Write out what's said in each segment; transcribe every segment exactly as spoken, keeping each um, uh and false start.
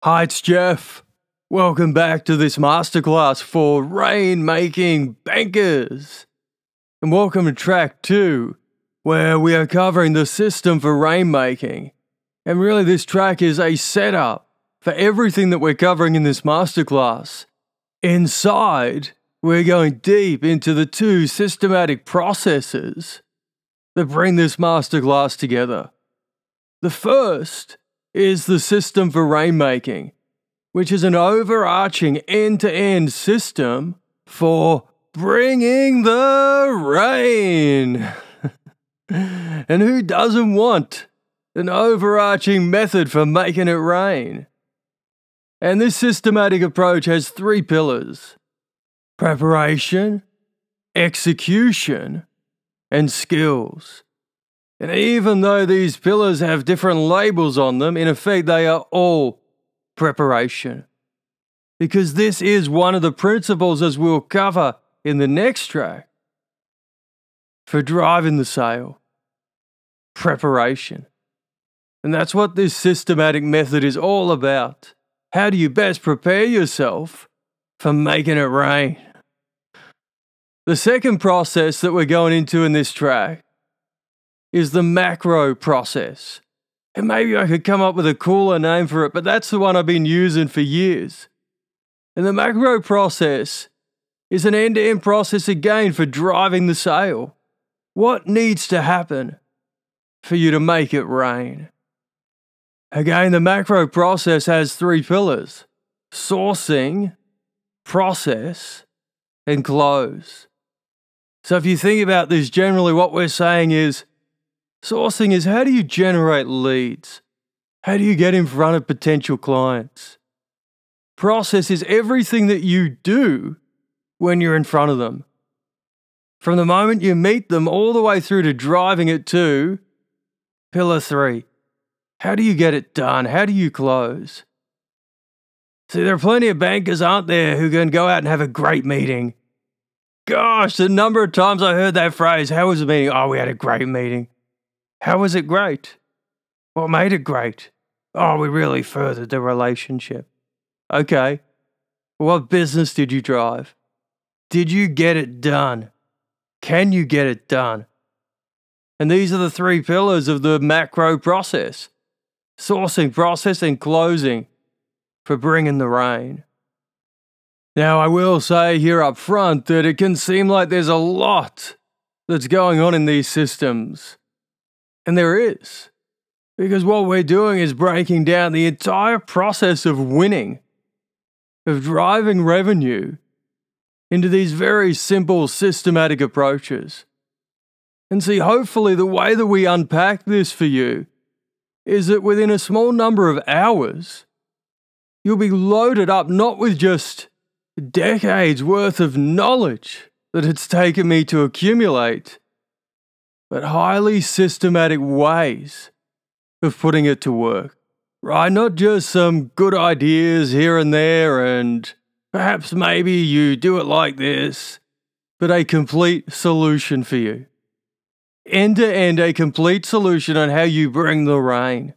Hi, it's Jeff. Welcome back to this masterclass for rain-making bankers. And welcome to track two, where we are covering the system for rainmaking. And really this track is a setup for everything that we're covering in this masterclass. Inside, we're going deep into the two systematic processes that bring this masterclass together. The first is the system for rainmaking, which is an overarching end-to-end system for bringing the rain. And who doesn't want an overarching method for making it rain? And this systematic approach has three pillars: preparation, execution, and skills. And even though these pillars have different labels on them, in effect they are all preparation. Because this is one of the principles, as we'll cover in the next track, for driving the sale. Preparation. And that's what this systematic method is all about. How do you best prepare yourself for making it rain? The second process that we're going into in this track is the macro process. And maybe I could come up with a cooler name for it, but that's the one I've been using for years. And the macro process is an end-to-end process again for driving the sale. What needs to happen for you to make it rain? Again, the macro process has three pillars: sourcing, process, and close. So if you think about this generally, what we're saying is, sourcing is how do you generate leads? How do you get in front of potential clients? Process is everything that you do when you're in front of them. From the moment you meet them all the way through to driving it to pillar three. How do you get it done? How do you close? See, there are plenty of bankers, aren't there, who can go out and have a great meeting. Gosh, the number of times I heard that phrase, how was the meeting? Oh, we had a great meeting. How was it great? What made it great? Oh, we really furthered the relationship. Okay. What business did you drive? Did you get it done? Can you get it done? And these are the three pillars of the macro process: sourcing, process, and closing for bringing the rain. Now, I will say here up front that it can seem like there's a lot that's going on in these systems. And there is, because what we're doing is breaking down the entire process of winning, of driving revenue, into these very simple systematic approaches. And see, hopefully the way that we unpack this for you is that within a small number of hours, you'll be loaded up not with just decades worth of knowledge that it's taken me to accumulate, but highly systematic ways of putting it to work, right? Not just some good ideas here and there and perhaps maybe you do it like this, but a complete solution for you. End to end, a complete solution on how you bring the rain.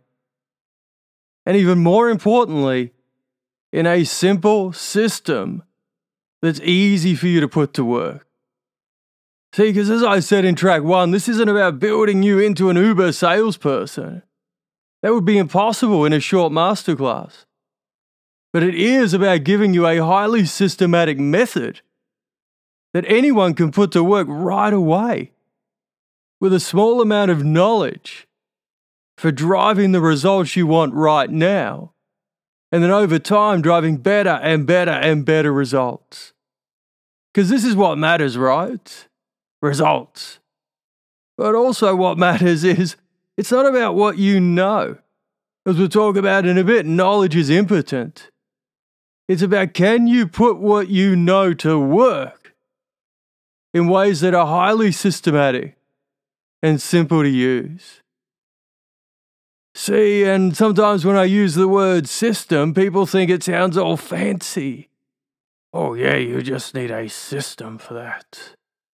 And even more importantly, in a simple system that's easy for you to put to work. See, because as I said in track one, this isn't about building you into an Uber salesperson. That would be impossible in a short masterclass. But it is about giving you a highly systematic method that anyone can put to work right away with a small amount of knowledge for driving the results you want right now, and then over time driving better and better and better results. Because this is what matters, right? Results. But also what matters is, it's not about what you know. As we'll talk about in a bit, knowledge is impotent. It's about, can you put what you know to work in ways that are highly systematic and simple to use? See, and sometimes when I use the word system, people think it sounds all fancy. Oh yeah, you just need a system for that.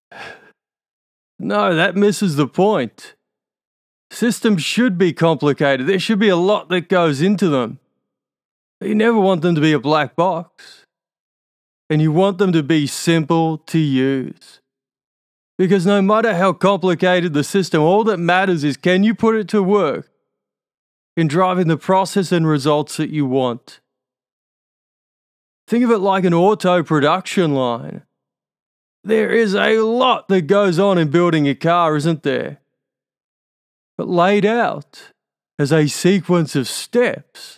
No, that misses the point. Systems should be complicated. There should be a lot that goes into them. You never want them to be a black box. And you want them to be simple to use. Because no matter how complicated the system, all that matters is, can you put it to work in driving the process and results that you want? Think of it like an auto production line. There is a lot that goes on in building a car, isn't there? But laid out as a sequence of steps,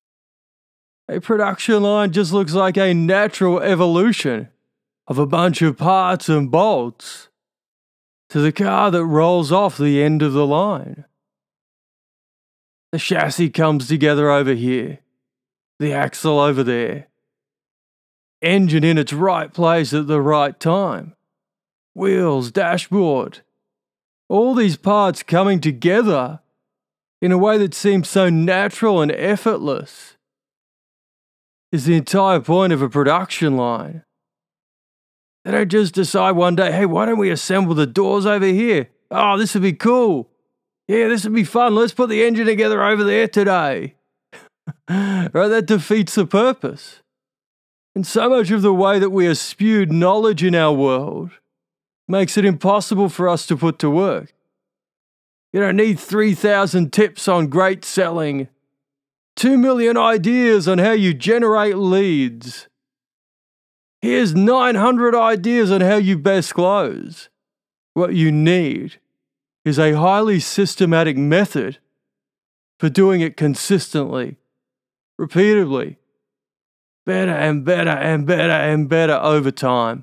a production line just looks like a natural evolution of a bunch of parts and bolts to the car that rolls off the end of the line. The chassis comes together over here, the axle over there, engine in its right place at the right time, wheels, dashboard, all these parts coming together in a way that seems so natural and effortless is the entire point of a production line. They don't just decide one day, hey, why don't we assemble the doors over here? Oh, this would be cool. Yeah, this would be fun. Let's put the engine together over there today. Right? That defeats the purpose. And so much of the way that we are spewed knowledge in our world makes it impossible for us to put to work. You don't need three thousand tips on great selling, two million ideas on how you generate leads. Here's nine hundred ideas on how you best close. What you need is a highly systematic method for doing it consistently, repeatedly, better and better and better and better over time.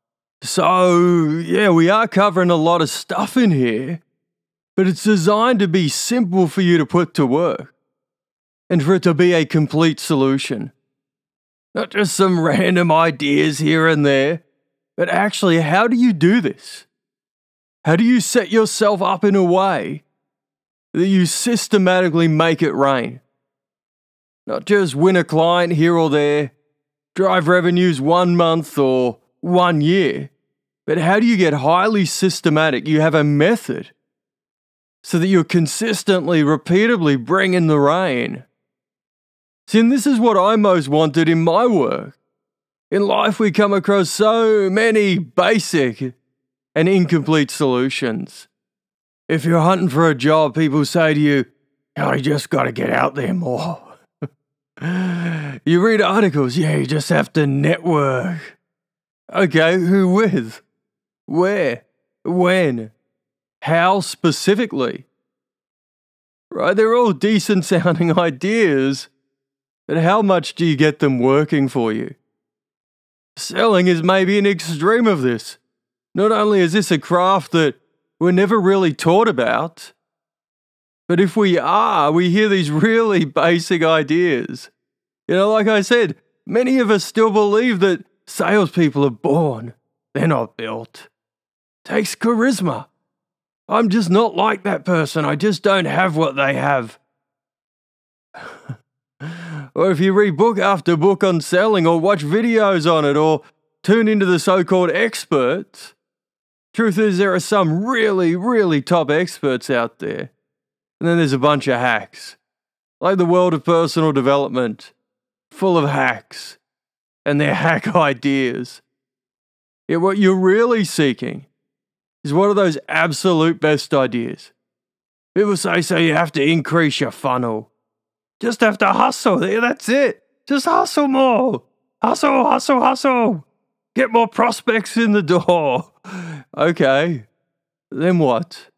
So, yeah, we are covering a lot of stuff in here, but it's designed to be simple for you to put to work and for it to be a complete solution. Not just some random ideas here and there, but actually, how do you do this? How do you set yourself up in a way that you systematically make it rain? Not just win a client here or there, drive revenues one month or one year, but how do you get highly systematic? You have a method so that you're consistently, repeatedly bringing the rain. See, and this is what I most wanted in my work. In life, we come across so many basic and incomplete solutions. If you're hunting for a job, people say to you, oh, you just got to get out there more. You read articles, yeah, you just have to network. Okay, who with? Where? When? How specifically? Right, they're all decent sounding ideas, but how much do you get them working for you? Selling is maybe an extreme of this. Not only is this a craft that we're never really taught about, but if we are, we hear these really basic ideas. You know, like I said, many of us still believe that salespeople are born, they're not built. Takes charisma. I'm just not like that person. I just don't have what they have. Or if you read book after book on selling or watch videos on it or tune into the so-called experts, truth is there are some really, really top experts out there. And then there's a bunch of hacks. Like the world of personal development, full of hacks and their hack ideas. Yet what you're really seeking is what are those absolute best ideas. People say, so you have to increase your funnel. Just have to hustle. Yeah, that's it. Just hustle more. Hustle, hustle, hustle. Get more prospects in the door. Okay. Then what?